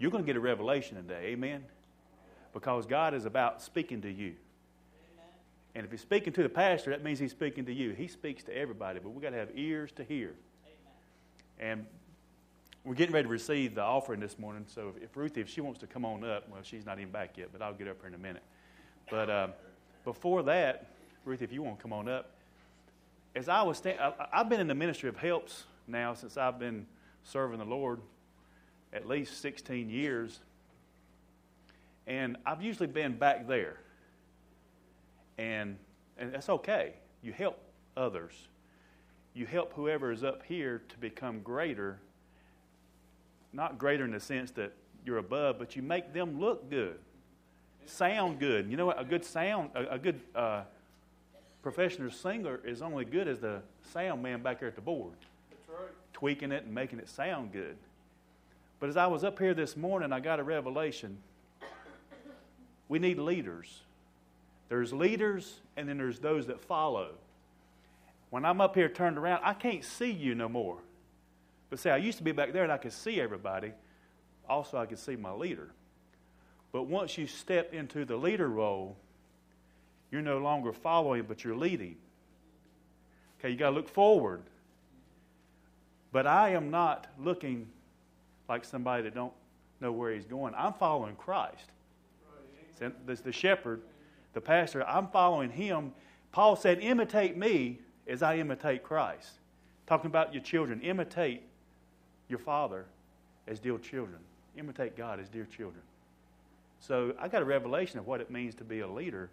you're going to get a revelation today. Amen? Because God is about speaking to you. And if he's speaking to the pastor, that means he's speaking to you. He speaks to everybody, but we've got to have ears to hear. And we're getting ready to receive the offering this morning. So if Ruthie, if she wants to come on up, well, she's not even back yet, but I'll get up here in a minute. But before that, Ruthie, if you want to come on up, as I was I've been in the ministry of helps now since I've been serving the Lord at least 16 years. And I've usually been back there. And that's okay. You help others. You help whoever is up here to become greater. Not greater in the sense that you're above, but you make them look good. Sound good. You know what? A good sound, a good professional singer is only good as the sound man back there at the board. That's right. Tweaking it and making it sound good. But as I was up here this morning, I got a revelation. We need leaders. There's leaders, and then there's those that follow. When I'm up here turned around, I can't see you no more. But see, I used to be back there and I could see everybody. Also, I could see my leader. But once you step into the leader role, you're no longer following, but you're leading. Okay, you got to look forward. But I am not looking like somebody that don't know where he's going. I'm following Christ. The shepherd, the pastor, I'm following him. Paul said, imitate me as I imitate Christ. Talking about your children, imitate your father as dear children. Imitate God as dear children. So I got a revelation of what it means to be a leader.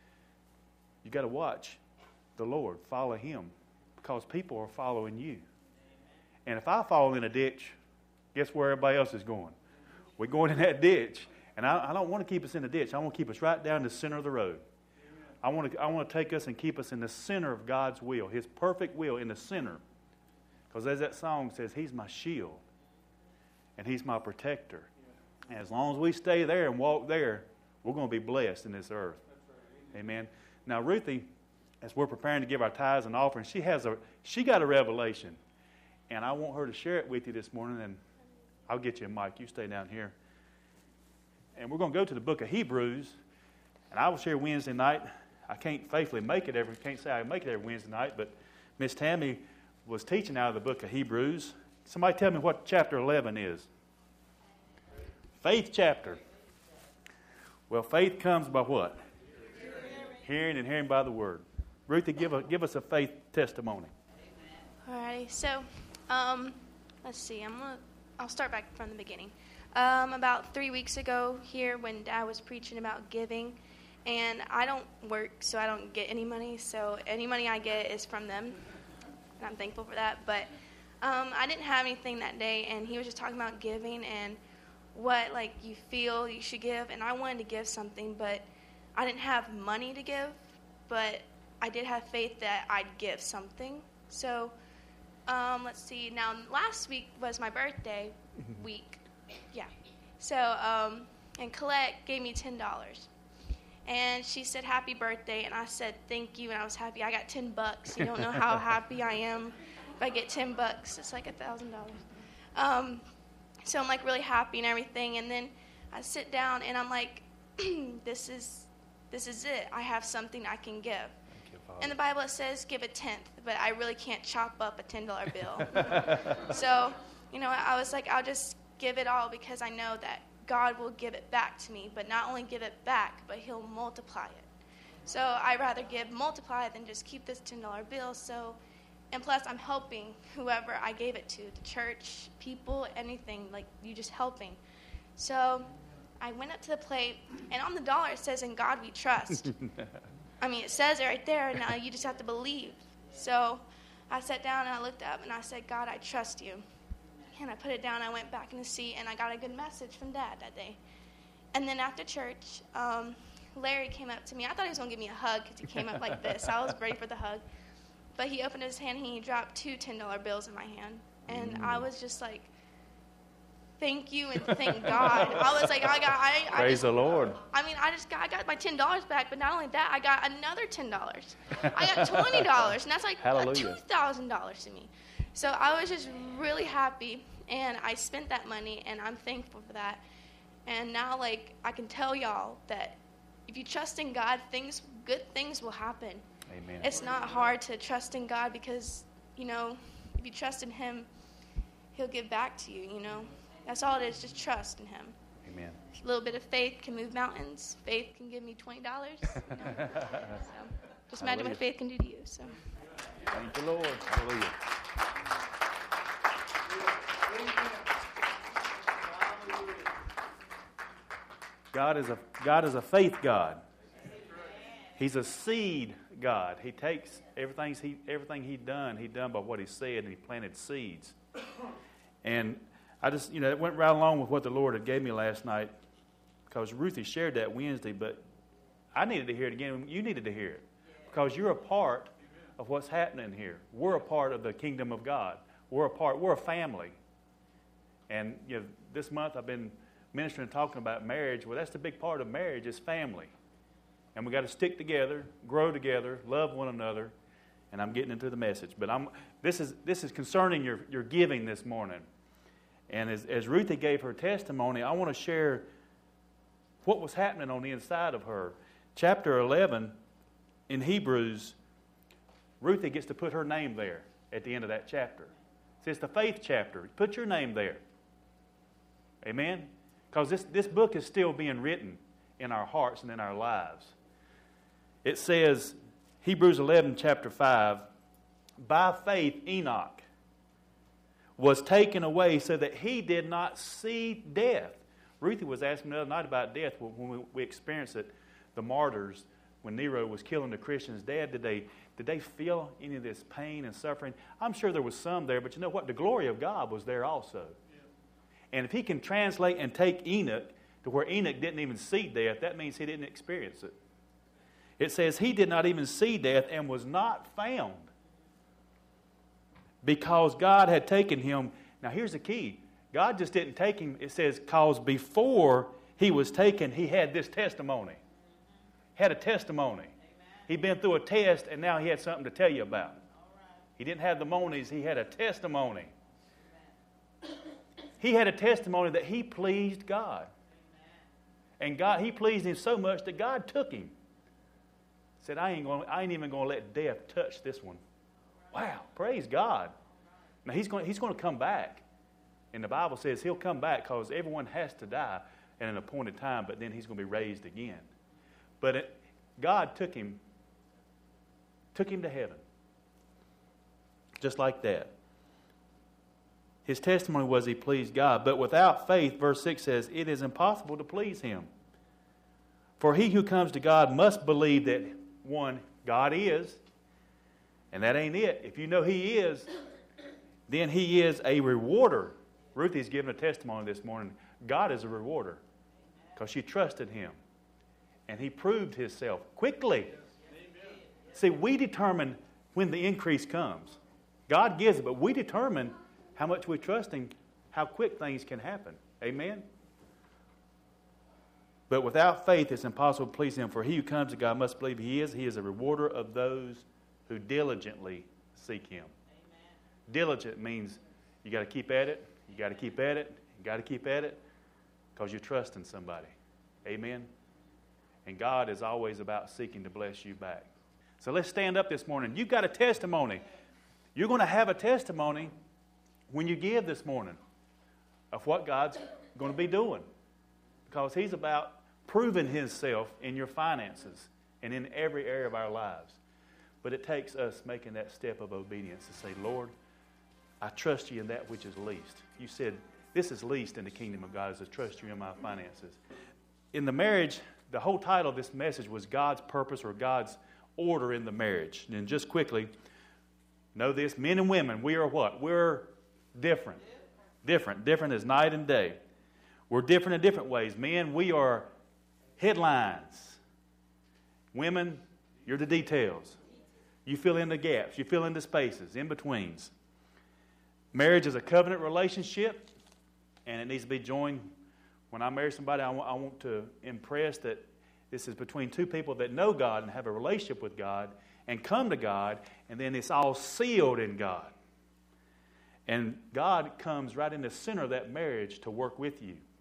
You got to watch the Lord, follow him, because people are following you. And if I fall in a ditch, guess where everybody else is going? We're going in that ditch. And I don't want to keep us in the ditch. I want to keep us right down the center of the road. I want to take us and keep us in the center of God's will, his perfect will in the center. Because as that song says, he's my shield and he's my protector. And as long as we stay there and walk there, we're going to be blessed in this earth. Amen. Now, Ruthie, as we're preparing to give our tithes and offerings, she got a revelation. And I want her to share it with you this morning. And I'll get you a mic. You stay down here. And we're going to go to the book of Hebrews. And I will share Wednesday night. I can't faithfully can't say I make it every Wednesday night, but Miss Tammy was teaching out of the book of Hebrews. Somebody tell me what chapter 11 is. Faith chapter. Well, faith comes by what? Hearing, and hearing by the word. Ruthie, give us a faith testimony. Alrighty, so let's see. I'll start back from the beginning. About 3 weeks ago here when Dad was preaching about giving, and I don't work, so I don't get any money, so any money I get is from them, and I'm thankful for that. But I didn't have anything that day, and he was just talking about giving and what you feel you should give, and I wanted to give something, but I didn't have money to give, but I did have faith that I'd give something. So let's see. Now, last week was my birthday week. Yeah. So, and Colette gave me $10. And she said, happy birthday. And I said, thank you. And I was happy. I got $10. You don't know how happy I am if I get $10. It's like $1,000. So I'm really happy and everything. And then I sit down and I'm like, this is it. I have something I can give. In the Bible it says give a tenth, but I really can't chop up a $10 bill. So, I was like, I'll just give it all because I know that God will give it back to me, but not only give it back, but he'll multiply it. So I'd rather multiply than just keep this $10 bill. So, and plus I'm helping whoever I gave it to, the church, people, anything, you just helping. So I went up to the plate, and on the dollar it says, in God we trust. It says it right there, now you just have to believe. So I sat down and I looked up and I said, God, I trust you. And I put it down, I went back in the seat, and I got a good message from Dad that day. And then after church, Larry came up to me. I thought he was going to give me a hug because he came up like this. I was ready for the hug. But he opened his hand and he dropped two $10 bills in my hand. And I was just like, thank you and thank God. I was like, Praise the Lord. I got my $10 back, but not only that, I got another $10. I got $20, and that's $2,000 to me. So I was just really happy, and I spent that money, and I'm thankful for that. And now, like, I can tell y'all that if you trust in God, good things will happen. Amen. It's not hard to trust in God because, you know, if you trust in Him, He'll give back to you, you know. That's all it is, just trust in Him. Amen. A little bit of faith can move mountains. Faith can give me $20. You know? So just imagine what faith can do to you. So. Thank you, Lord. Hallelujah. God is a faith God. He's a seed God. He takes everything He done by what He said, and He planted seeds. And I just, it went right along with what the Lord had gave me last night, because Ruthie shared that Wednesday, but I needed to hear it again. You needed to hear it, because you're a part of what's happening here. We're a part of the kingdom of God. We're a family. And this month I've been ministering and talking about marriage. Well, that's the big part of marriage is family. And we got to stick together, grow together, love one another. And I'm getting into the message. But this is concerning your giving this morning. And as Ruthie gave her testimony, I want to share what was happening on the inside of her. Chapter 11 in Hebrews, Ruthie gets to put her name there at the end of that chapter. It's the faith chapter. Put your name there. Amen? Because this book is still being written in our hearts and in our lives. It says, Hebrews 11, chapter 5, by faith Enoch was taken away so that he did not see death. Ruthie was asking the other night about death when we experienced it, the martyrs, when Nero was killing the Christians. Dad, did they feel any of this pain and suffering? I'm sure there was some there, but you know what? The glory of God was there also. Yeah. And if he can translate and take Enoch to where Enoch didn't even see death, that means he didn't experience it. It says he did not even see death and was not found because God had taken him. Now here's the key. God just didn't take him. It says because before he was taken, he had this testimony. Had a testimony. He'd been through a test and now he had something to tell you about. He didn't have the monies. He had a testimony. He had a testimony that he pleased God. And he pleased him so much that God took him. Said, I ain't even going to let death touch this one. Wow, praise God. Now he's going to come back. And the Bible says he'll come back because everyone has to die at an appointed time, but then he's going to be raised again. But God took him to heaven. Just like that. His testimony was he pleased God. But without faith, verse 6 says, it is impossible to please him. For he who comes to God must believe that, one, God is, and that ain't it. If you know he is, then he is a rewarder. Ruthie's given a testimony this morning. God is a rewarder because she trusted him. And he proved himself quickly. See, we determine when the increase comes. God gives it, but we determine how much we trust him, how quick things can happen. Amen? But without faith, it's impossible to please him. For he who comes to God must believe he is a rewarder of those who diligently seek him. Amen. Diligent means you got to keep at it, you got to keep at it, you got to keep at it, because you're trusting somebody. Amen? And God is always about seeking to bless you back. So let's stand up this morning. You've got a testimony. You're going to have a testimony when you give this morning of what God's going to be doing. Because he's about proving himself in your finances and in every area of our lives. But it takes us making that step of obedience to say, Lord, I trust you in that which is least. You said, this is least in the kingdom of God, is to trust you in my finances. In the marriage, the whole title of this message was God's purpose or God's order in the marriage. And just quickly, know this, men and women, we are what? We're different. Different as night and day. We're different in different ways. Men, we are headlines. Women, you're the details. You fill in the gaps. You fill in the spaces, in-betweens. Marriage is a covenant relationship, and it needs to be joined. When I marry somebody, I want to impress that this is between two people that know God and have a relationship with God and come to God, and then it's all sealed in God. And God comes right in the center of that marriage to work with you.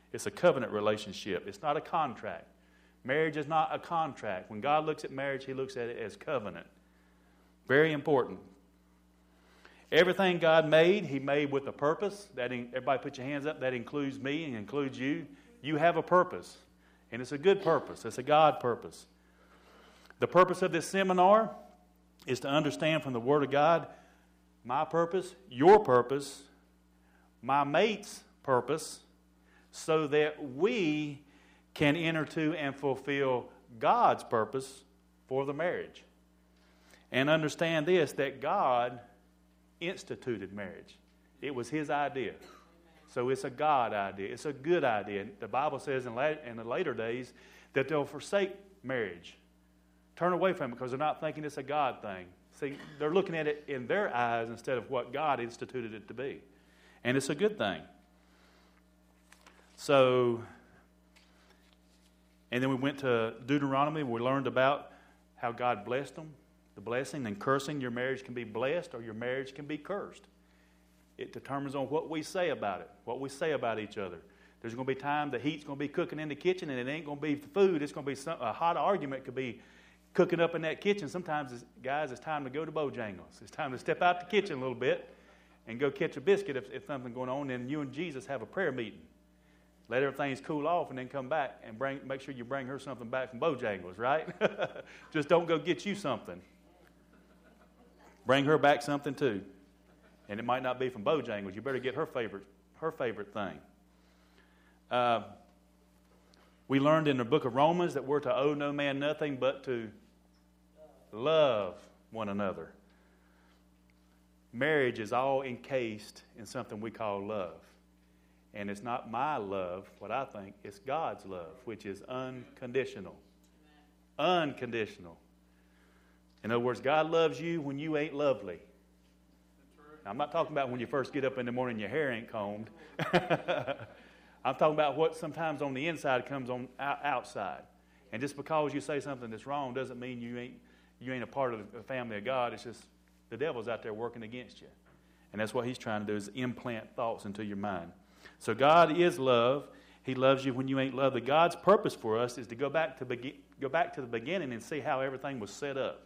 It's a covenant relationship. It's not a contract. Marriage is not a contract. When God looks at marriage, he looks at it as covenant. Very important. Everything God made, he made with a purpose. Everybody put your hands up. That includes me and includes you. You have a purpose, and it's a good purpose. It's a God purpose. The purpose of this seminar is to understand from the Word of God my purpose, your purpose, my mate's purpose, so that we can enter to and fulfill God's purpose for the marriage. And understand this, that God instituted marriage. It was his idea. So it's a God idea. It's a good idea. The Bible says in the later days that they'll forsake marriage. Turn away from it because they're not thinking it's a God thing. See, they're looking at it in their eyes instead of what God instituted it to be. And it's a good thing. So, and then we went to Deuteronomy. We learned about how God blessed them. The blessing and cursing. Your marriage can be blessed or your marriage can be cursed. It determines on what we say about it, what we say about each other. There's going to be time the heat's going to be cooking in the kitchen and it ain't going to be food. It's going to be a hot argument could be cooking up in that kitchen. Sometimes, guys, it's time to go to Bojangles. It's time to step out the kitchen a little bit and go catch a biscuit if something's going on. And you and Jesus have a prayer meeting. Let everything cool off and then come back and make sure you bring her something back from Bojangles, right? Just don't go get you something. Bring her back something too. And it might not be from Bojangles. You better get her favorite thing. We learned in the book of Romans that we're to owe no man nothing but to love one another. Marriage is all encased in something we call love. And it's not my love, what I think, it's God's love, which is unconditional. Unconditional. In other words, God loves you when you ain't lovely. Now, I'm not talking about when you first get up in the morning and your hair ain't combed. I'm talking about what sometimes on the inside comes on outside. And just because you say something that's wrong doesn't mean you ain't a part of the family of God. It's just the devil's out there working against you. And that's what he's trying to do, is implant thoughts into your mind. So God is love. He loves you when you ain't lovely. God's purpose for us is to go back to the beginning and see how everything was set up.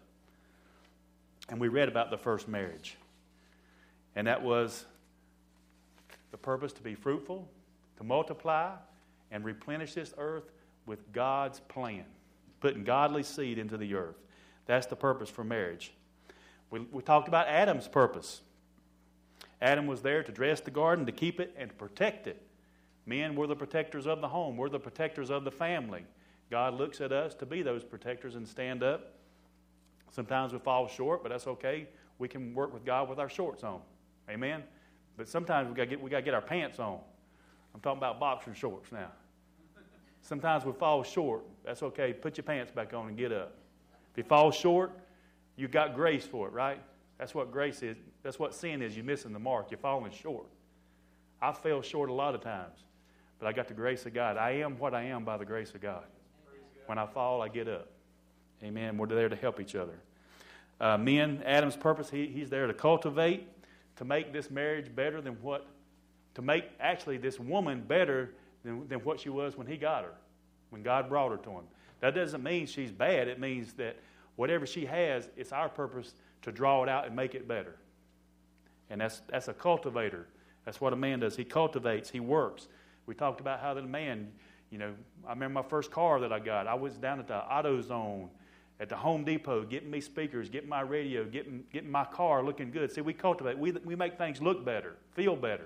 And we read about the first marriage. And that was the purpose to be fruitful, to multiply, and replenish this earth with God's plan. Putting godly seed into the earth. That's the purpose for marriage. We talked about Adam's purpose. Adam was there to dress the garden, to keep it, and to protect it. Men were the protectors of the home. We're the protectors of the family. God looks at us to be those protectors and stand up. Sometimes we fall short, but that's okay. We can work with God with our shorts on. Amen? But sometimes we got to get our pants on. I'm talking about boxer shorts now. Sometimes we fall short. That's okay. Put your pants back on and get up. If you fall short, you've got grace for it, right? That's what grace is. That's what sin is. You're missing the mark. You're falling short. I fell short a lot of times, but I got the grace of God. I am what I am by the grace of God. When I fall, I get up. Amen. We're there to help each other. Men, Adam's purpose, he's there to cultivate, to make this marriage better than to make actually this woman better than what she was when he got her, when God brought her to him. That doesn't mean she's bad. It means that whatever she has, it's our purpose to draw it out and make it better. And that's a cultivator. That's what a man does. He cultivates. He works. We talked about how the man, I remember my first car that I got. I was down at the AutoZone at the Home Depot getting me speakers, getting my radio, getting my car looking good. See, we cultivate. We make things look better, feel better.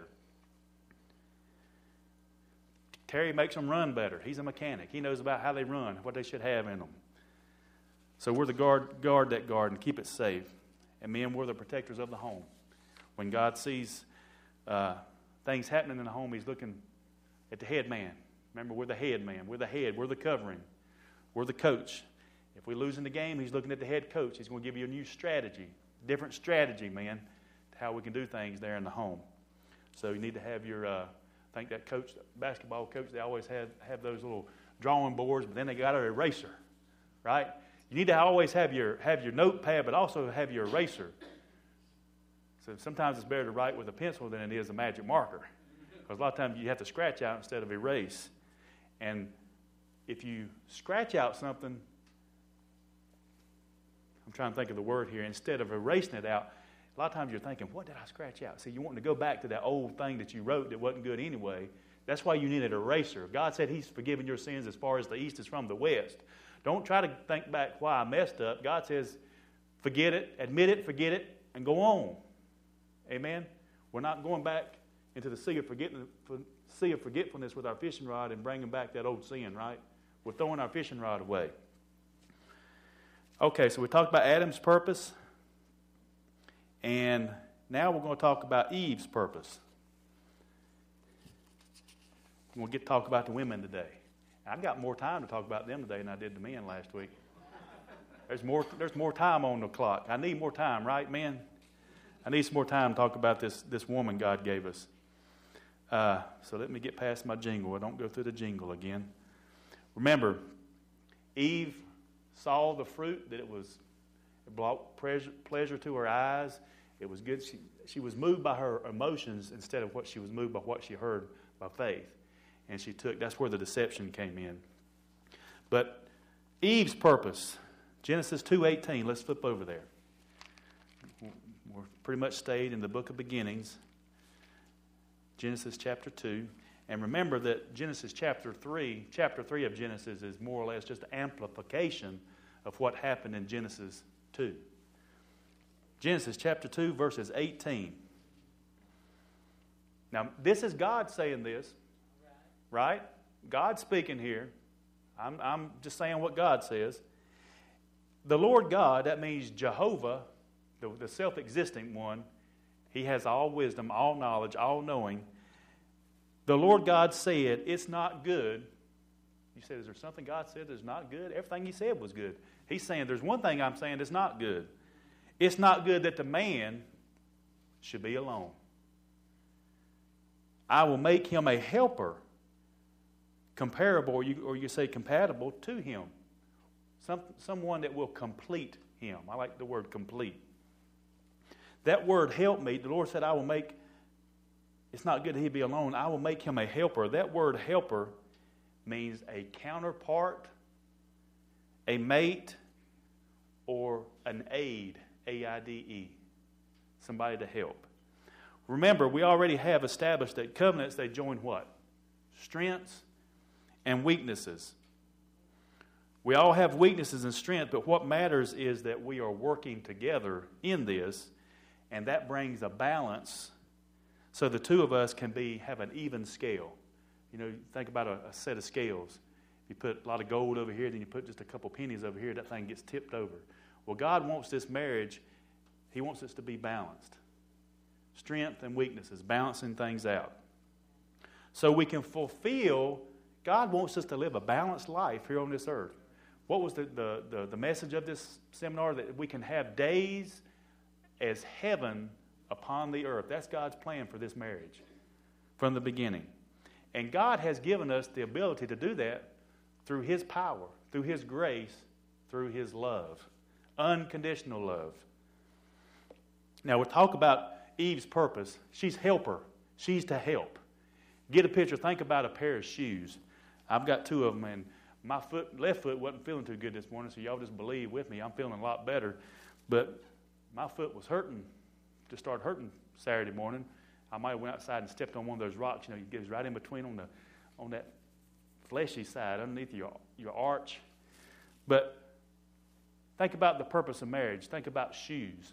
Terry makes them run better. He's a mechanic. He knows about how they run, what they should have in them. So we're the guard that garden, keep it safe. And men, we're the protectors of the home. When God sees things happening in the home, he's looking at the head man. Remember, we're the head man. We're the head. We're the covering. We're the coach. If we lose in the game, he's looking at the head coach. He's going to give you a new strategy, different strategy, man, to how we can do things there in the home. So you need to have your, I think that coach, basketball coach, they always have those little drawing boards, but then they got an eraser, right? You need to always have your notepad, but also have your eraser. So sometimes it's better to write with a pencil than it is a magic marker. Because a lot of times you have to scratch out instead of erase. And if you scratch out something, I'm trying to think of the word here, instead of erasing it out, a lot of times you're thinking, what did I scratch out? See, you want to go back to that old thing that you wrote that wasn't good anyway. That's why you need an eraser. God said He's forgiven your sins as far as the east is from the west. Don't try to think back why I messed up. God says, forget it, admit it, forget it, and go on. Amen? We're not going back into the sea of forgetfulness with our fishing rod and bringing back that old sin, right? We're throwing our fishing rod away. Okay, so we talked about Adam's purpose. And now we're going to talk about Eve's purpose. We'll get to talk about the women today. I've got more time to talk about them today than I did the men last week. There's more time on the clock. I need more time, right, men? I need some more time to talk about this woman God gave us. So let me get past my jingle. I don't go through the jingle again. Remember, Eve saw the fruit, that it brought pleasure to her eyes. It was good. She was moved by her emotions instead of what she was moved by what she heard by faith. And that's where the deception came in. But Eve's purpose, Genesis 2:18, let's flip over there. We're pretty much stayed in the book of beginnings, Genesis chapter 2. And remember that Genesis chapter 3 of Genesis is more or less just an amplification of what happened in Genesis 2. Genesis chapter 2, verses 18. Now, this is God saying this, right? God's speaking here. I'm just saying what God says. The Lord God, that means Jehovah, the self-existing one. He has all wisdom, all knowledge, all knowing. The Lord God said, it's not good. You said, is there something God said that's not good? Everything He said was good. He's saying, there's one thing I'm saying that's not good. It's not good that the man should be alone. I will make him a helper, comparable, or you say compatible to him. Someone that will complete him. I like the word complete. That word help me, the Lord said, I will make, it's not good that he be alone. I will make him a helper. That word helper means a counterpart, a mate, or an aid, A-I-D-E, somebody to help. Remember, we already have established that covenants, they join what? Strengths and weaknesses. We all have weaknesses and strengths, but what matters is that we are working together in this, and that brings a balance so the two of us can have an even scale. You know, think about a set of scales. You put a lot of gold over here, then you put just a couple pennies over here, that thing gets tipped over. Well, God wants this marriage, He wants us to be balanced. Strength and weaknesses, balancing things out. So we can fulfill, God wants us to live a balanced life here on this earth. What was the message of this seminar? That we can have days as heaven upon the earth. That's God's plan for this marriage from the beginning. And God has given us the ability to do that through His power, through His grace, through His love. Unconditional love. Now we'll talk about Eve's purpose. She's helper. She's to help. Get a picture. Think about a pair of shoes. I've got two of them, and my left foot wasn't feeling too good this morning, so y'all just believe with me. I'm feeling a lot better. But my foot was hurting, just started hurting Saturday morning. I might have went outside and stepped on one of those rocks. You know, it goes right in between on that fleshy side, underneath your arch. But think about the purpose of marriage. Think about shoes.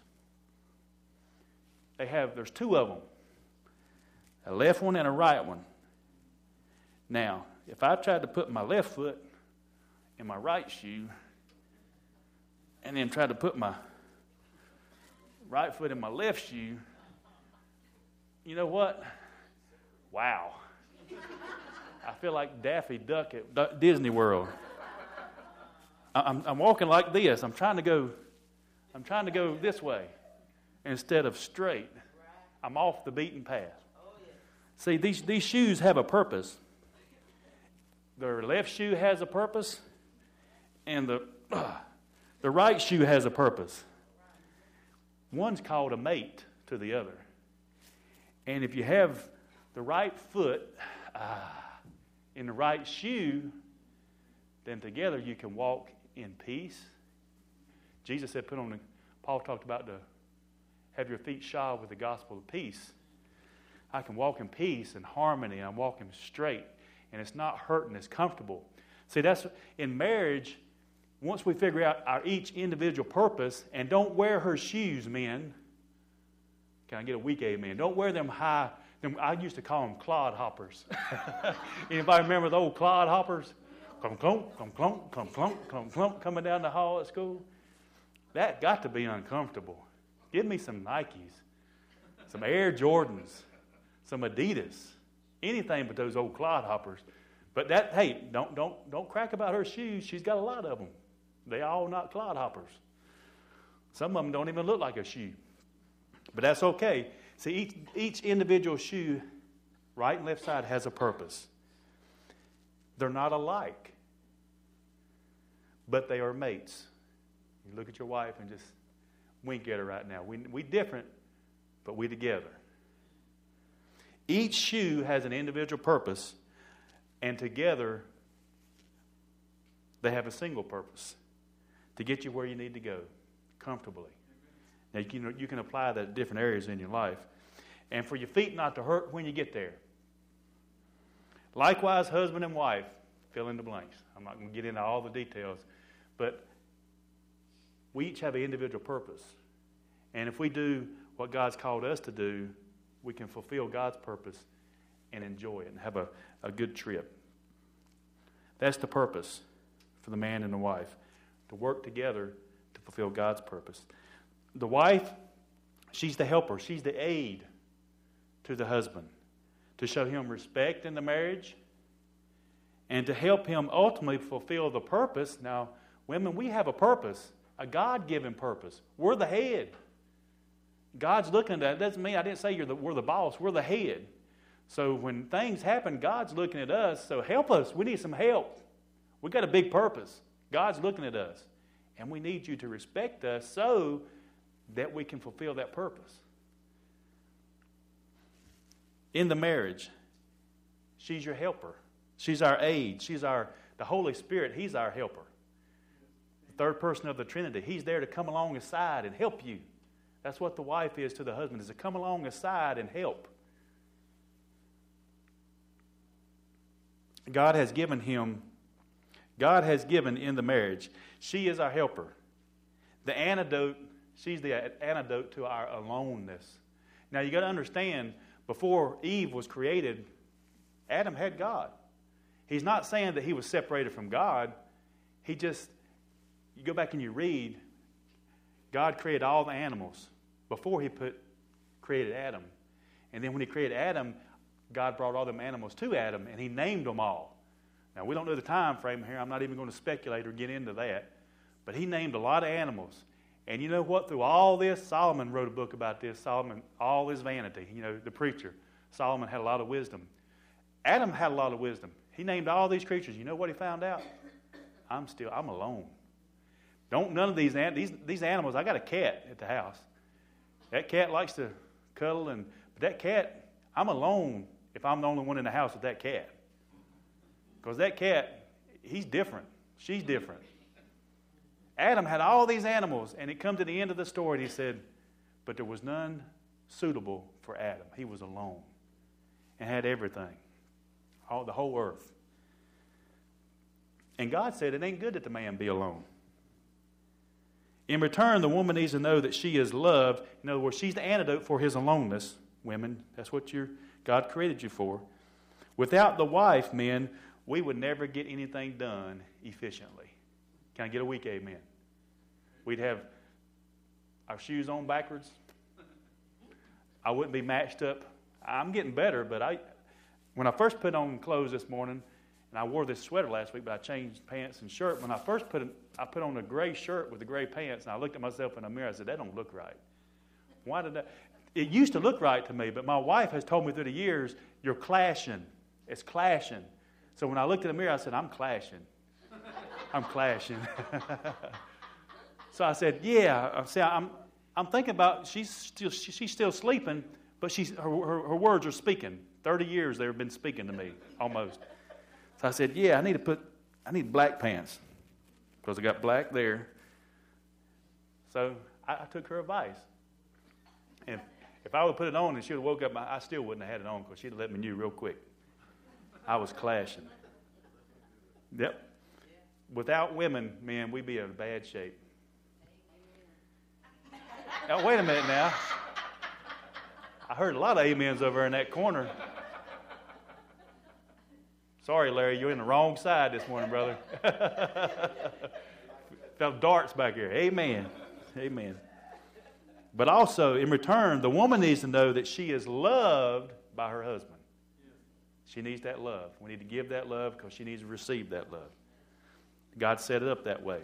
There's two of them, a left one and a right one. Now, if I tried to put my left foot in my right shoe and then tried to put my right foot in my left shoe, you know what? Wow. I feel like Daffy Duck at Disney World. I'm walking like this. I'm trying to go this way instead of straight. I'm off the beaten path. See, these shoes have a purpose. The left shoe has a purpose, and the right shoe has a purpose. One's called a mate to the other. And if you have the right foot in the right shoe, then together you can walk in peace. Jesus said, Paul talked about to have your feet shod with the gospel of peace. I can walk in peace and harmony, and I'm walking straight, and it's not hurting, it's comfortable. See, that's in marriage, once we figure out our each individual purpose, and don't wear her shoes, men. Can I get a weak amen? Don't wear them high. I used to call them clod hoppers. Anybody remember the old clod hoppers? Clump, clump, clump, clump, clump, clump, clump, clump, coming down the hall at school. That got to be uncomfortable. Give me some Nikes, some Air Jordans, some Adidas, anything but those old clod hoppers. But don't crack about her shoes. She's got a lot of them. They all not clod hoppers. Some of them don't even look like a shoe. But that's okay. See, each individual shoe, right and left side, has a purpose. They're not alike, but they are mates. You look at your wife and just wink at her right now. We different, but we together. Each shoe has an individual purpose, and together they have a single purpose, to get you where you need to go comfortably. Now, you can apply that to different areas in your life. And for your feet not to hurt when you get there. Likewise, husband and wife, fill in the blanks. I'm not going to get into all the details, but we each have an individual purpose. And if we do what God's called us to do, we can fulfill God's purpose and enjoy it and have a good trip. That's the purpose for the man and the wife, to work together to fulfill God's purpose. The wife, she's the helper. She's the aid to the husband, to show him respect in the marriage and to help him ultimately fulfill the purpose. Now, women, we have a purpose, a God-given purpose. We're the head. God's looking at that. That doesn't mean I didn't say we're the boss. We're the head. So when things happen, God's looking at us. So help us. We need some help. We've got a big purpose. God's looking at us. And we need you to respect us so that we can fulfill that purpose. In the marriage, she's your helper. She's our aid. The Holy Spirit, He's our helper. The third person of the Trinity, He's there to come alongside and help you. That's what the wife is to the husband, is to come alongside and help. God has given in the marriage. She is our helper. The antidote, she's the antidote to our aloneness. Now you got to understand, before Eve was created, Adam had God. He's not saying that he was separated from God. You go back and you read, God created all the animals before He created Adam. And then when He created Adam, God brought all them animals to Adam, and He named them all. Now, we don't know the time frame here. I'm not even going to speculate or get into that. But He named a lot of animals. And you know what? Through all this, Solomon wrote a book about this. Solomon, all his vanity, the preacher. Solomon had a lot of wisdom. Adam had a lot of wisdom. He named all these creatures. You know what he found out? I'm alone. None of these animals, I got a cat at the house. That cat likes to cuddle, but that cat, I'm alone if I'm the only one in the house with that cat. Because that cat, he's different. She's different. Adam had all these animals, and it come to the end of the story, and he said, but there was none suitable for Adam. He was alone and had everything, the whole earth. And God said it ain't good that the man be alone. In return, the woman needs to know that she is loved. In other words, she's the antidote for his aloneness. Women, that's what God created you for. Without the wife, men, we would never get anything done efficiently. Can I get a weak amen? We'd have our shoes on backwards. I wouldn't be matched up. I'm getting better, but when I first put on clothes this morning, and I wore this sweater last week, but I changed pants and shirt. When I first I put on a gray shirt with the gray pants, and I looked at myself in the mirror. I said, that don't look right. Why did that? It used to look right to me, but my wife has told me through the years, you're clashing. It's clashing. So when I looked in the mirror, I said, I'm clashing. I'm clashing. So I said, yeah. I'm thinking about she's still sleeping, But her words are speaking. 30 years they've been speaking to me, almost. So I said, yeah, I need black pants because I got black there. So I took her advice. And if I would have put it on and she would have woke up, I still wouldn't have had it on because she'd have let me know real quick. I was clashing. Yep. Without women, man, we'd be in bad shape. Now, wait a minute now. I heard a lot of amens over there in that corner. Sorry, Larry, you're in the wrong side this morning, brother. Felt darts back here. Amen. Amen. But also, in return, the woman needs to know that she is loved by her husband. She needs that love. We need to give that love because she needs to receive that love. God set it up that way.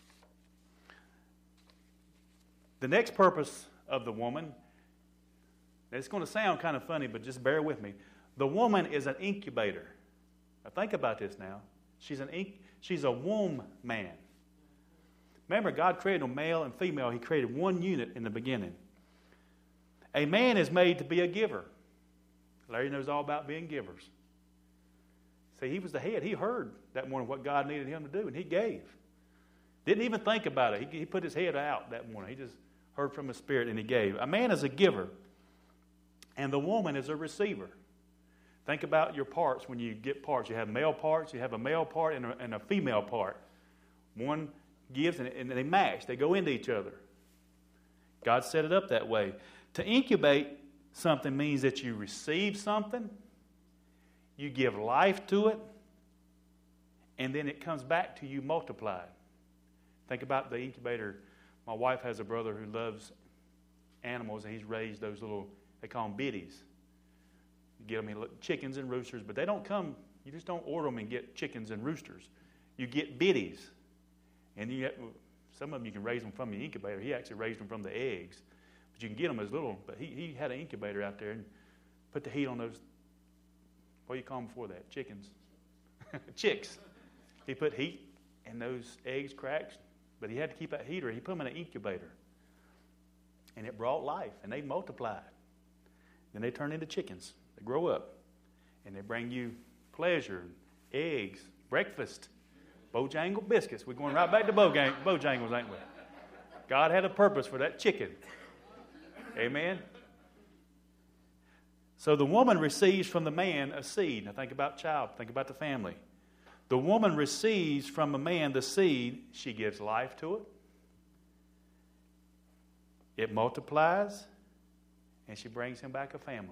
The next purpose of the woman, it's going to sound kind of funny, but just bear with me. The woman is an incubator. Now think about this now. She's a womb man. Remember, God created a male and female. He created one unit in the beginning. A man is made to be a giver. Larry knows all about being givers. See, he was the head. He heard that morning what God needed him to do, and he gave. Didn't even think about it. He put his head out that morning. He just heard from his spirit, and he gave. A man is a giver, and the woman is a receiver. Think about your parts when you get parts. You have male parts, you have a male part and a female part. One gives, and they match. They go into each other. God set it up that way. To incubate something means that you receive something, you give life to it, and then it comes back to you multiplied. Think about the incubator. My wife has a brother who loves animals, and he's raised those little, they call them biddies. You get them chickens and roosters, but they don't come, you just don't order them and get chickens and roosters. You get biddies. And some of them you can raise them from the incubator. He actually raised them from the eggs. But you can get them as little. But he had an incubator out there and put the heat on those, what do you call them before that? Chickens. Chicks. He put heat and those eggs cracked. But he had to keep that heater. He put them in an incubator. And it brought life. And they multiplied. Then they turn into chickens. They grow up. And they bring you pleasure, eggs, breakfast, Bojangle biscuits. We're going right back to Bojangles, ain't we? God had a purpose for that chicken. Amen? So the woman receives from the man a seed. Now think about child. Think about the family. The woman receives from a man the seed. She gives life to it. It multiplies. And she brings him back a family.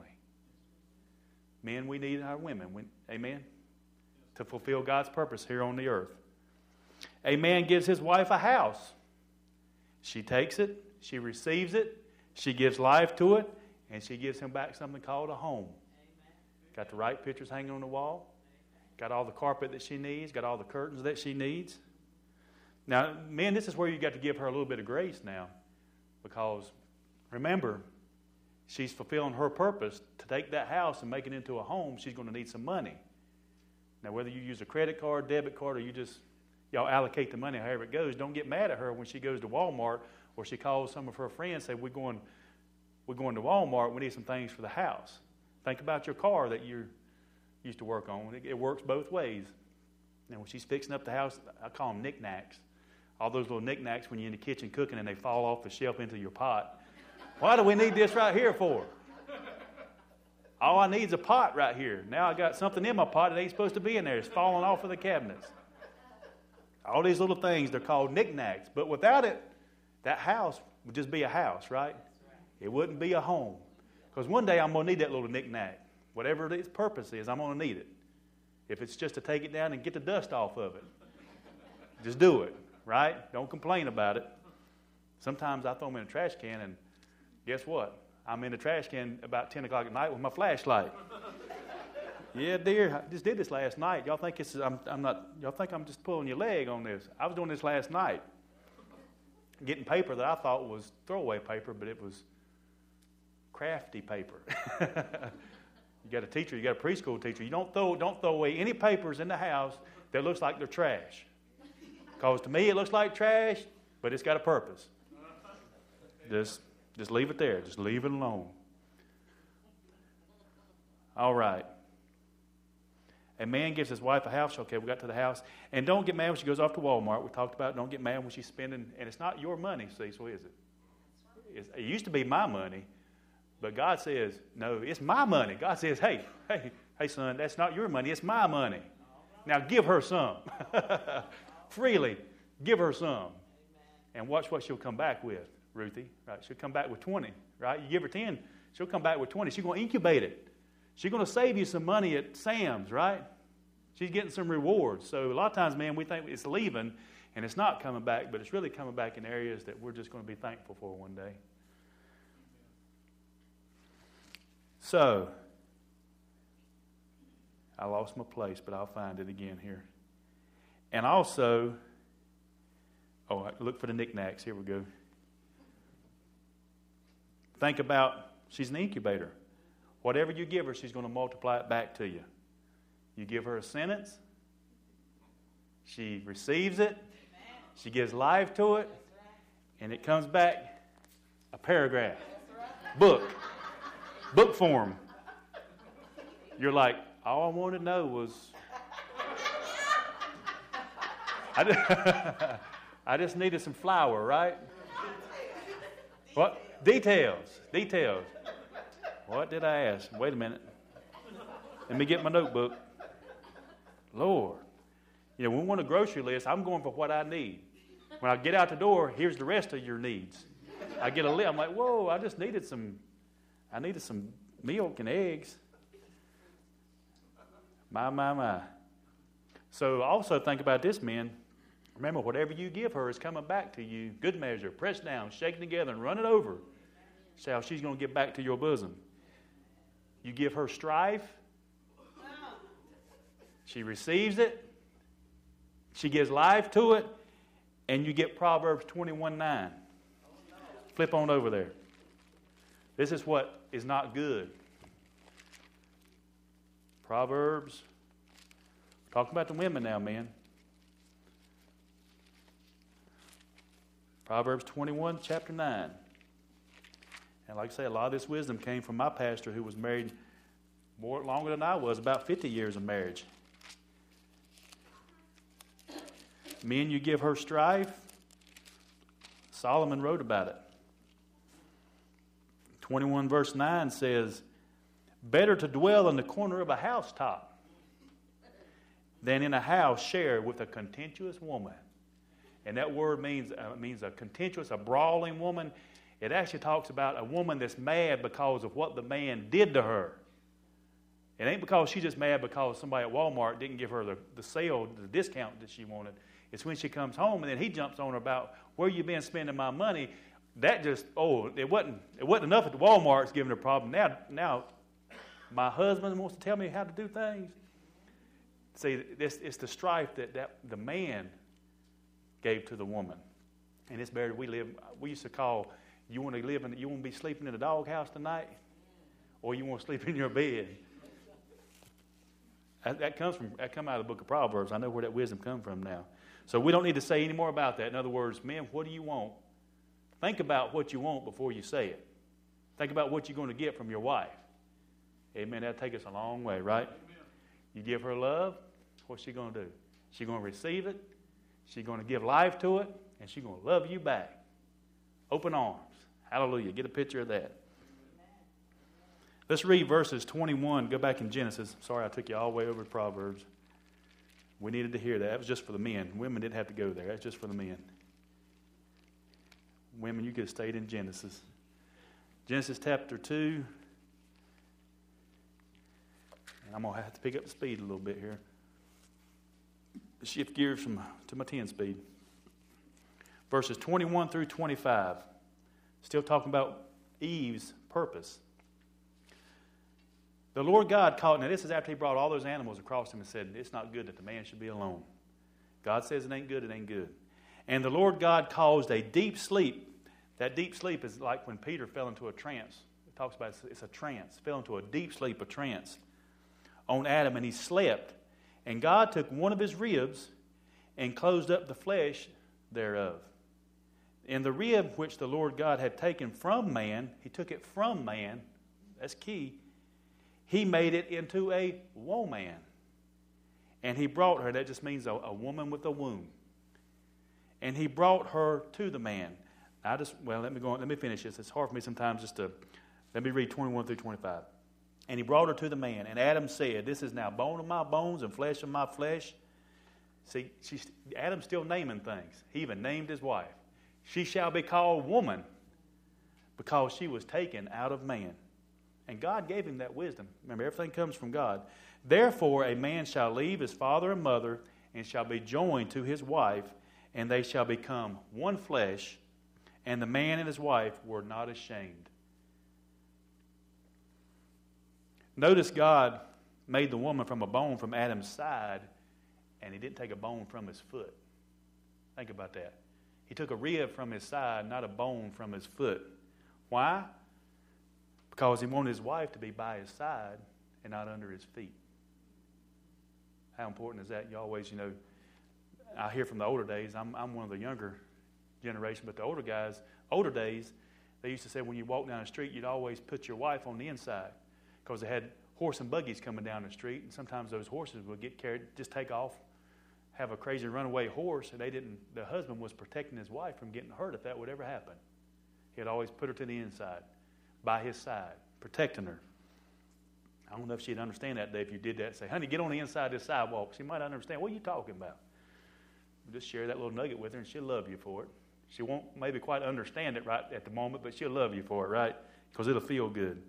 Men, we need our women. Amen? To fulfill God's purpose here on the earth. A man gives his wife a house. She takes it. She receives it. She gives life to it. And she gives him back something called a home. Amen. Got the right pictures hanging on the wall. Got all the carpet that she needs. Got all the curtains that she needs. Now, men, this is where you got to give her a little bit of grace now. Because, remember, she's fulfilling her purpose to take that house and make it into a home. She's going to need some money. Now, whether you use a credit card, debit card, or y'all allocate the money however it goes, don't get mad at her when she goes to Walmart or she calls some of her friends and say, we're going to Walmart, we need some things for the house. Think about your car that you used to work on. It works both ways. And when she's fixing up the house, I call them knickknacks. All those little knickknacks when you're in the kitchen cooking and they fall off the shelf into your pot. Why do we need this right here for? All I need is a pot right here. Now I got something in my pot that ain't supposed to be in there. It's falling off of the cabinets. All these little things, they're called knickknacks. But without it, that house would just be a house, right? It wouldn't be a home. Because one day I'm going to need that little knickknack. Whatever its purpose is, I'm going to need it. If it's just to take it down and get the dust off of it, just do it, right? Don't complain about it. Sometimes I throw them in a trash can, and guess what? I'm in the trash can about 10 o'clock at night with my flashlight. Yeah, dear, I just did this last night. Y'all think y'all think I'm just pulling your leg on this. I was doing this last night. Getting paper that I thought was throwaway paper, but it was crafty paper. You got a teacher, you got a preschool teacher. You don't throw away any papers in the house that looks like they're trash. Because to me it looks like trash, but it's got a purpose. Just leave it there. Just leave it alone. All right. A man gives his wife a house. Okay, we got to the house. And don't get mad when she goes off to Walmart. We talked about don't get mad when she's spending. And it's not your money, Cecil, is it? It used to be my money. But God says, no, it's my money. God says, hey, son, that's not your money. It's my money. Now give her some. Freely give her some. And watch what she'll come back with, Ruthie. Right? She'll come back with 20. Right? You give her 10, she'll come back with 20. She's going to incubate it. She's going to save you some money at Sam's, right? She's getting some rewards. So a lot of times, man, we think it's leaving and it's not coming back, but it's really coming back in areas that we're just going to be thankful for one day. So, I lost my place, but I'll find it again here. And also, look for the knickknacks. Here we go. Think about, she's an incubator. Whatever you give her, she's going to multiply it back to you. You give her a sentence, she receives it, she gives life to it, and it comes back a paragraph. Book form. You're like, all I wanted to know was, I just needed some flour, right? What? Details. What did I ask? Wait a minute. Let me get my notebook. Lord. When we want a grocery list, I'm going for what I need. When I get out the door, here's the rest of your needs. I get a list. I'm like, whoa, I needed some milk and eggs. My. So also think about this, men. Remember, whatever you give her is coming back to you. Good measure, pressed down, shaken together, and run it over. So she's going to get back to your bosom. You give her strife. She receives it. She gives life to it. And you get Proverbs 21:9. Flip on over there. This is what is not good. Proverbs. Talking about the women now, man. Proverbs 21, chapter 9. And like I say, a lot of this wisdom came from my pastor who was married longer than I was, about 50 years of marriage. Men, you give her strife. Solomon wrote about it. 21 verse 9 says, better to dwell in the corner of a housetop than in a house shared with a contentious woman. And that word means a contentious, a brawling woman. It actually talks about a woman that's mad because of what the man did to her. It ain't because she's just mad because somebody at Walmart didn't give her the sale, the discount that she wanted. It's when she comes home and then he jumps on her about where you been spending my money. That just, it wasn't enough at the Walmart's giving her a problem. Now my husband wants to tell me how to do things. See, it's the strife that the man gave to the woman. And it's better we used to call, you want to be sleeping in a doghouse tonight? Or you want to sleep in your bed? That come out of the book of Proverbs. I know where that wisdom comes from now. So we don't need to say any more about that. In other words, men, what do you want? Think about what you want before you say it. Think about what you're going to get from your wife. Amen. That'll take us a long way, right? Amen. You give her love, what's she going to do? She's going to receive it. She's going to give life to it. And she's going to love you back. Open arms. Hallelujah. Get a picture of that. Let's read verses 21. Go back in Genesis. Sorry I took you all the way over to Proverbs. We needed to hear that. That was just for the men. Women didn't have to go there. That's just for the men. Women, you could have stayed in Genesis. Genesis chapter 2. And I'm going to have to pick up the speed a little bit here. Shift gears to my 10 speed. Verses 21 through 25. Still talking about Eve's purpose. The Lord God called, now this is after he brought all those animals across him and said, it's not good that the man should be alone. God says it ain't good, it ain't good. And the Lord God caused a deep sleep. That deep sleep is like when Peter fell into a trance. It talks about it's a trance. Fell into a deep sleep, a trance on Adam, and he slept. And God took one of his ribs and closed up the flesh thereof. And the rib which the Lord God had taken from man, he took it from man, that's key, he made it into a woman. And he brought her, that just means a woman with a womb. And he brought her to the man. Let me finish this. It's hard for me sometimes let me read 21 through 25. And he brought her to the man. And Adam said, this is now bone of my bones and flesh of my flesh. See, Adam's still naming things. He even named his wife. She shall be called woman because she was taken out of man. And God gave him that wisdom. Remember, everything comes from God. Therefore, a man shall leave his father and mother and shall be joined to his wife, and they shall become one flesh. And the man and his wife were not ashamed. Notice God made the woman from a bone from Adam's side, and he didn't take a bone from his foot. Think about that. He took a rib from his side, not a bone from his foot. Why? Because he wanted his wife to be by his side and not under his feet. How important is that? You always, I hear from the older days. I'm one of the younger generation, but the older days, they used to say when you walk down the street, you'd always put your wife on the inside because they had horse and buggies coming down the street, and sometimes those horses would get carried, just take off, have a crazy runaway horse, and the husband was protecting his wife from getting hurt if that would ever happen. He'd always put her to the inside, by his side, protecting her. I don't know if she'd understand that day if you did that. Say, honey, get on the inside of this sidewalk. She might understand. What are you talking about? Just share that little nugget with her, and she'll love you for it. She won't maybe quite understand it right at the moment, but she'll love you for it, right? Because it'll feel good.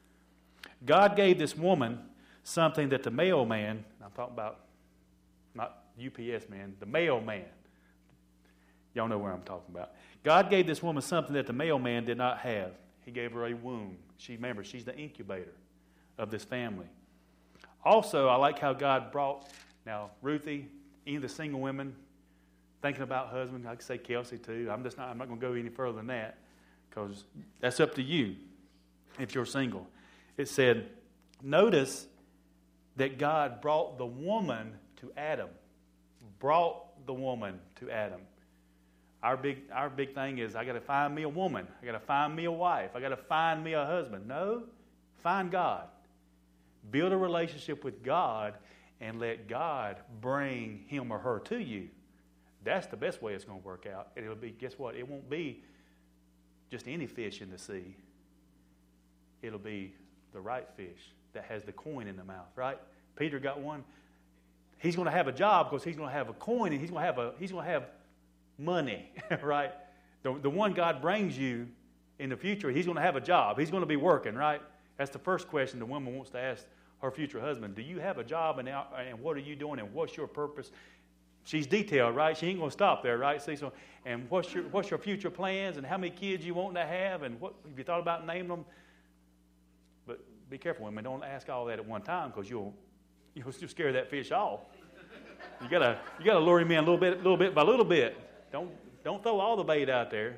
God gave this woman something that the male man, I'm talking about not UPS man, the male man. Y'all know where I'm talking about. God gave this woman something that the male man did not have. He gave her a womb. Remember, she's the incubator of this family. Also, I like how God brought, now Ruthie, any of the single women thinking about husband, I could say Kelsey too. I'm not going to go any further than that because that's up to you if you're single. It said, notice that God brought the woman to Adam. Brought the woman to Adam. Our big thing is, I got to find me a woman. I got to find me a wife. I got to find me a husband. No, find God. Build a relationship with God and let God bring him or her to you. That's the best way it's going to work out. And it'll be, guess what? It won't be just any fish in the sea. It'll be the right fish that has the coin in the mouth, right? Peter got one. He's going to have a job because he's going to have a coin and he's going to have money, right? The one God brings you in the future, he's going to have a job. He's going to be working, right? That's the first question the woman wants to ask her future husband. Do you have a job and what are you doing and what's your purpose? She's detailed, right? She ain't going to stop there, right? See, so, and what's your future plans and how many kids you want to have and what have you thought about naming them? But be careful, women. Don't ask all that at one time because you'll scare that fish off. You gotta lure him in little bit by little bit. Don't throw all the bait out there.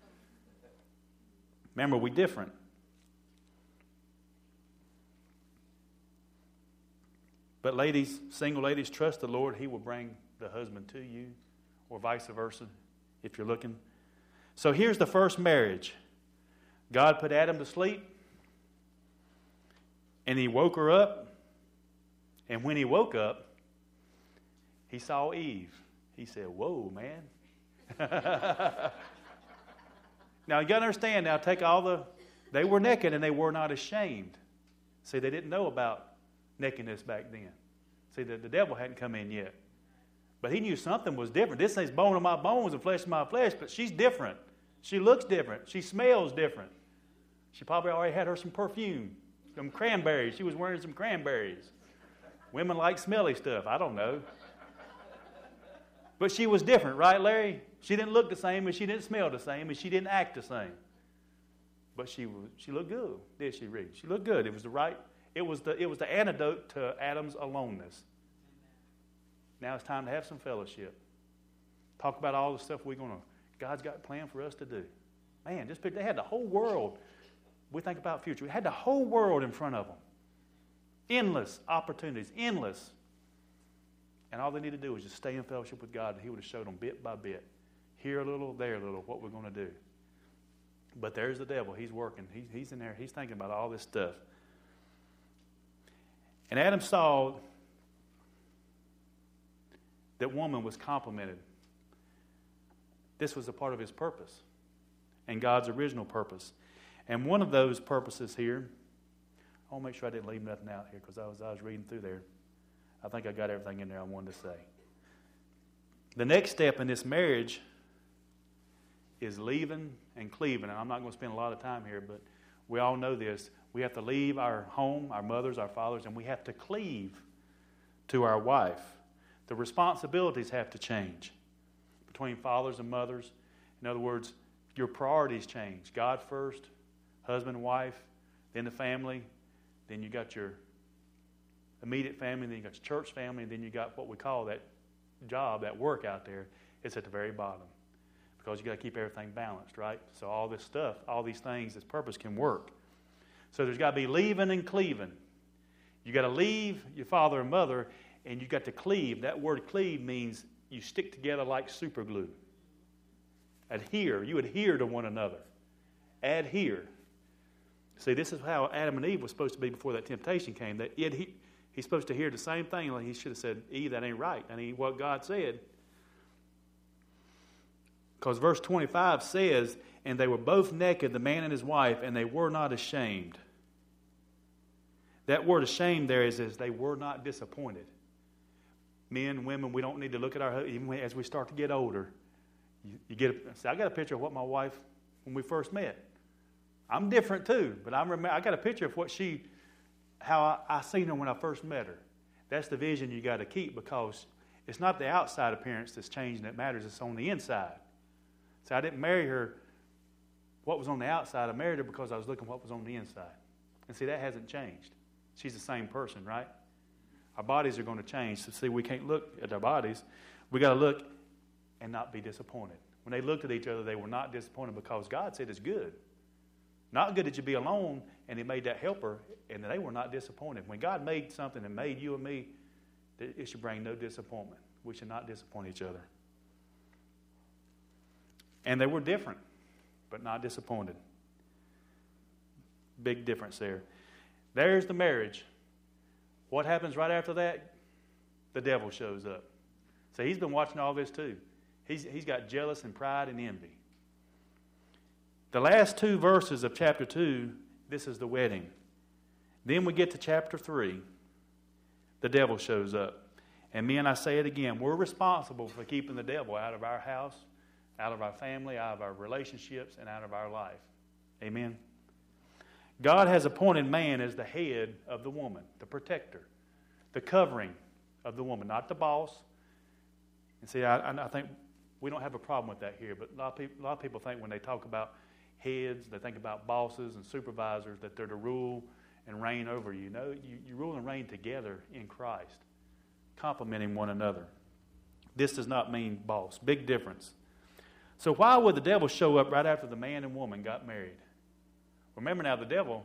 Remember, we're different. But ladies, single ladies, trust the Lord. He will bring the husband to you, or vice versa, if you're looking. So here's the first marriage. God put Adam to sleep, and he woke her up. And when he woke up, he saw Eve. He said, whoa, man. Now, you got to understand, they were naked and they were not ashamed. See, they didn't know about nakedness back then. See, the devil hadn't come in yet. But he knew something was different. This thing's bone of my bones and flesh of my flesh, but she's different. She looks different. She smells different. She probably already had her some perfume, some cranberries. She was wearing some cranberries. Women like smelly stuff. I don't know. But she was different, right, Larry? She didn't look the same, and she didn't smell the same, and she didn't act the same. But she looked good, did she, Reed? She looked good. It was the antidote to Adam's aloneness. Now it's time to have some fellowship. Talk about all the stuff God's got planned for us to do. Man, just picture, they had the whole world. We think about future. We had the whole world in front of them. Endless opportunities, endless. And all they need to do is just stay in fellowship with God, and He would have showed them bit by bit, here a little, there a little, what we're going to do. But there's the devil. He's working. He's in there. He's thinking about all this stuff. And Adam saw that woman was complimented. This was a part of his purpose and God's original purpose. And one of those purposes here, I want to make sure I didn't leave nothing out here because I was reading through there. I think I got everything in there I wanted to say. The next step in this marriage is leaving and cleaving. And I'm not going to spend a lot of time here, but we all know this. We have to leave our home, our mothers, our fathers, and we have to cleave to our wife. The responsibilities have to change between fathers and mothers. In other words, your priorities change. God first, husband and wife, then the family, then you got your immediate family, then you got your church family, and then you got what we call that job, that work out there. It's at the very bottom because you got to keep everything balanced, right? So all this stuff, all these things, this purpose can work. So there's got to be leaving and cleaving. You got to leave your father and mother, and you got to cleave. That word cleave means you stick together like super glue. Adhere. You adhere to one another. Adhere. See, this is how Adam and Eve was supposed to be before that temptation came. That he's supposed to hear the same thing. Like he should have said, Eve, that ain't right. That ain't what God said. Because verse 25 says, and they were both naked, the man and his wife, and they were not ashamed. That word ashamed there is they were not disappointed. Men, women, we don't need to look at our, even as we start to get older. You get. I got a picture of what my wife, when we first met. I'm different too, but I got a picture of how I seen her when I first met her. That's the vision you got to keep because it's not the outside appearance that's changing that matters. It's on the inside. So I didn't marry her what was on the outside. I married her because I was looking what was on the inside. And see, that hasn't changed. She's the same person, right? Our bodies are going to change. So see, we can't look at our bodies. We got to look and not be disappointed. When they looked at each other, they were not disappointed because God said it's good. Not good that you be alone, and He made that helper, and they were not disappointed. When God made something and made you and me, it should bring no disappointment. We should not disappoint each other. And they were different, but not disappointed. Big difference there. There's the marriage. What happens right after that? The devil shows up. So he's been watching all this too. He's got jealous and pride and envy. The last two verses of chapter 2, this is the wedding. Then we get to chapter 3. The devil shows up. And men, I say it again, we're responsible for keeping the devil out of our house, out of our family, out of our relationships, and out of our life. Amen? God has appointed man as the head of the woman, the protector, the covering of the woman, not the boss. And see, I think we don't have a problem with that here, but a lot of people think when they talk about heads, they think about bosses and supervisors, that they're to rule and reign over you. No, you rule and reign together in Christ, complementing one another. This does not mean boss. Big difference. So why would the devil show up right after the man and woman got married? Remember now, the devil,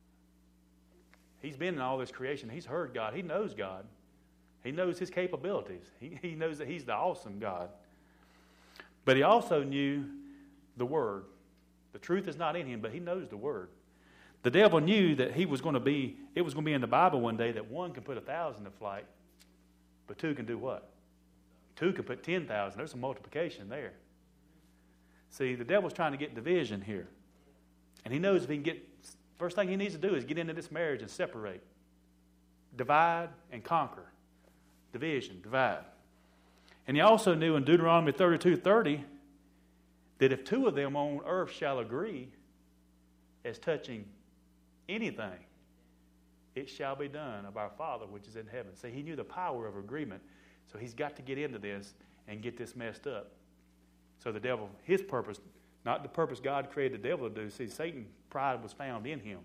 he's been in all this creation. He's heard God. He knows God. He knows His capabilities. He knows that He's the awesome God. But he also knew the Word. The truth is not in him, but he knows the Word. The devil knew that it was going to be in the Bible one day that one can put 1,000 to flight, but two can do what? Two can put 10,000. There's some multiplication there. See, the devil's trying to get division here. And he knows if he can get, first thing he needs to do is get into this marriage and separate. Divide and conquer. Division, divide. And he also knew in Deuteronomy 32:30 that if two of them on earth shall agree as touching anything, it shall be done of our Father which is in heaven. See, he knew the power of agreement. So he's got to get into this and get this messed up. So the devil, his purpose, not the purpose God created the devil to do. See, Satan's pride was found in him.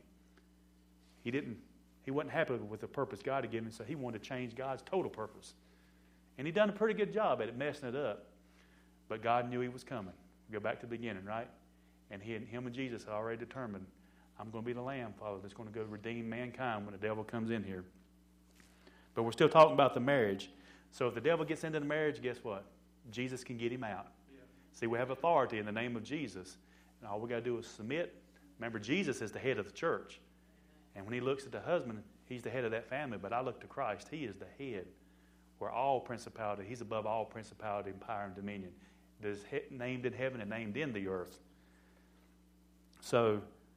He wasn't happy with the purpose God had given him, so he wanted to change God's total purpose. And he'd done a pretty good job at it, messing it up. But God knew he was coming. Go back to the beginning, right? And him and Jesus had already determined, I'm going to be the Lamb, Father, that's going to go redeem mankind when the devil comes in here. But we're still talking about the marriage. So if the devil gets into the marriage, guess what? Jesus can get him out. Yeah. See, we have authority in the name of Jesus. And all we got to do is submit. Remember, Jesus is the head of the church. And when he looks at the husband, He's the head of that family, but I look to Christ. He is the head, where all principality, He's above all principality and power and dominion. There's named in heaven and named in the earth. So,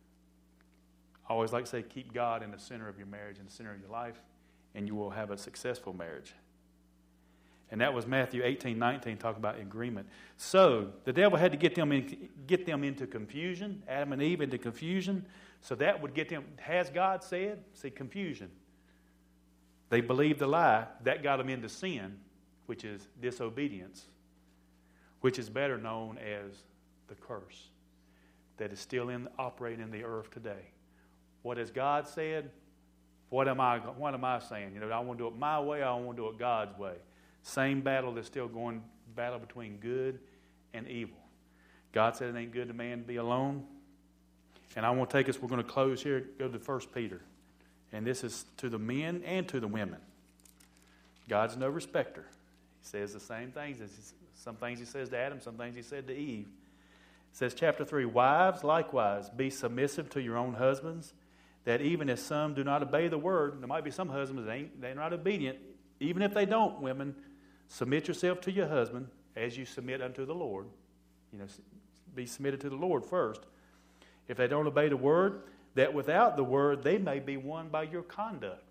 I always like to say, keep God in the center of your marriage and the center of your life, and you will have a successful marriage. And that was Matthew 18:19, talking about agreement. So, the devil had to get them into confusion, Adam and Eve into confusion. So that would get them, has God said? See, confusion. They believed the lie. That got them into sin, which is disobedience, which is better known as the curse that is still operating in the earth today. What has God said? What am I saying? You know, I want to do it my way, I want to do it God's way. Same battle that's still going, battle between good and evil. God said it ain't good to man to be alone. And I want to take us, we're going to close here, go to 1 Peter. And this is to the men and to the women. God's no respecter. He says the same things. Some things He says to Adam, some things He said to Eve. It says, chapter 3, wives, likewise, be submissive to your own husbands, that even if some do not obey the word, there might be some husbands that they're not obedient. Even if they don't, women, submit yourself to your husband as you submit unto the Lord. You know, be submitted to the Lord first. If they don't obey the word, that without the word they may be won by your conduct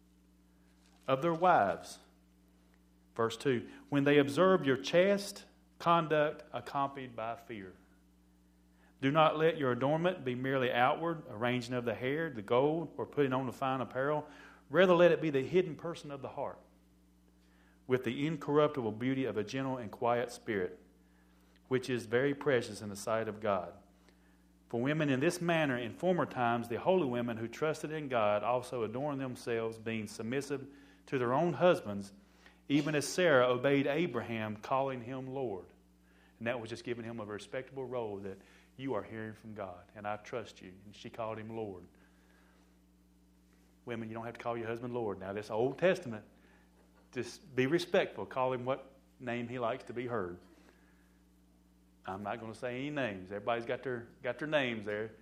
of their wives. Verse 2, when they observe your chaste conduct accompanied by fear. Do not let your adornment be merely outward, arranging of the hair, the gold, or putting on the fine apparel. Rather let it be the hidden person of the heart, with the incorruptible beauty of a gentle and quiet spirit, which is very precious in the sight of God. For women in this manner in former times, the holy women who trusted in God also adorned themselves, being submissive to their own husbands, even as Sarah obeyed Abraham, calling him Lord. And that was just giving him a respectable role, that you are hearing from God, and I trust you. And she called him Lord. Women, you don't have to call your husband Lord. Now, this Old Testament, just be respectful. Call him what name he likes to be heard. I'm not going to say any names. Everybody's got their names there.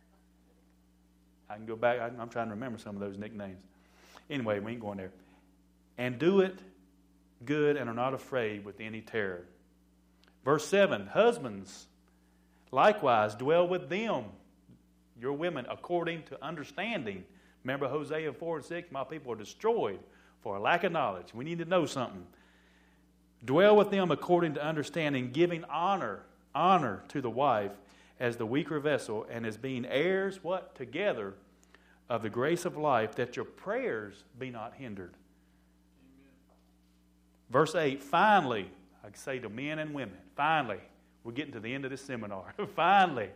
I can go back. I'm trying to remember some of those nicknames. Anyway, we ain't going there. And do it good and are not afraid with any terror. Verse 7, husbands, likewise dwell with them, your women, according to understanding. Remember Hosea 4 and 6, my people are destroyed for a lack of knowledge. We need to know something. Dwell with them according to understanding, giving honor to the wife as the weaker vessel, and as being heirs, what? Together of the grace of life, that your prayers be not hindered. Amen. Verse 8, finally, I say to men and women, finally, we're getting to the end of this seminar. Finally,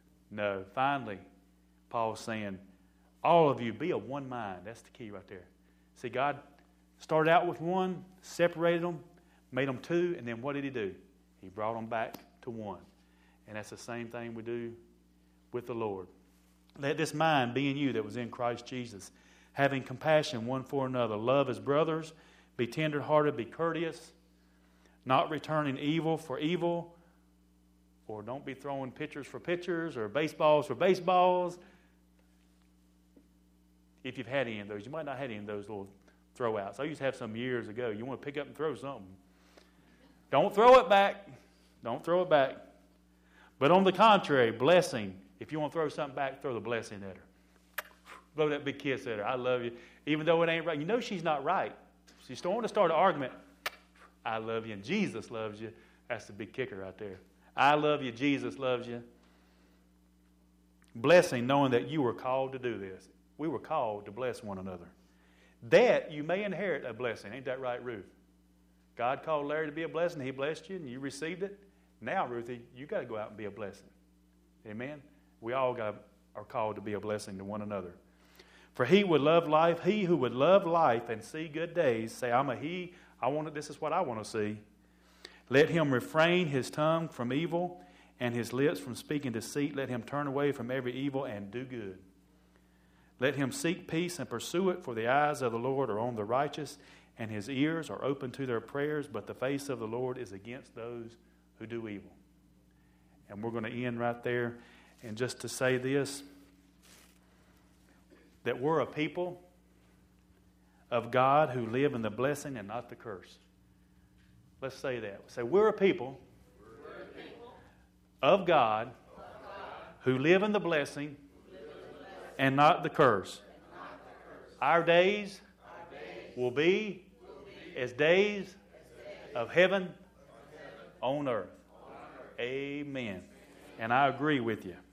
Paul's saying, all of you be of one mind. That's the key right there. See, God started out with one, separated them, made them two, and then what did He do? He brought them back to one. And that's the same thing we do with the Lord. Let this mind be in you that was in Christ Jesus, having compassion one for another. Love as brothers. Be tenderhearted, be courteous, not returning evil for evil, or don't be throwing pitchers for pitchers or baseballs for baseballs. If you've had any of those, you might not have any of those little throwouts. I used to have some years ago. You want to pick up and throw something. Don't throw it back. Don't throw it back. But on the contrary, blessing. If you want to throw something back, throw the blessing at her. Blow that big kiss at her. I love you. Even though it ain't right. You know she's not right. She's don't want to start an argument. I love you and Jesus loves you. That's the big kicker right there. I love you. Jesus loves you. Blessing, knowing that you were called to do this. We were called to bless one another. That you may inherit a blessing. Ain't that right, Ruth? God called Larry to be a blessing. He blessed you and you received it. Now, Ruthie, you got to go out and be a blessing. Amen? We all are called to be a blessing to one another. For he who would love life and see good days, say, I'm a he, this is what I want to see. Let him refrain his tongue from evil and his lips from speaking deceit. Let him turn away from every evil and do good. Let him seek peace and pursue it, for the eyes of the Lord are on the righteous, and his ears are open to their prayers, but the face of the Lord is against those who do evil. And we're going to end right there. And just to say this, that we're a people of God who live in the blessing and not the curse. Let's say that. Say, we're a people of God who live in the blessing and not the curse. Our days will be as days of heaven on earth. Amen. And I agree with you.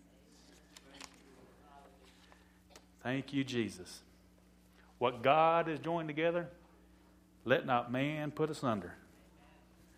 Thank you, Jesus. What God has joined together, let not man put asunder.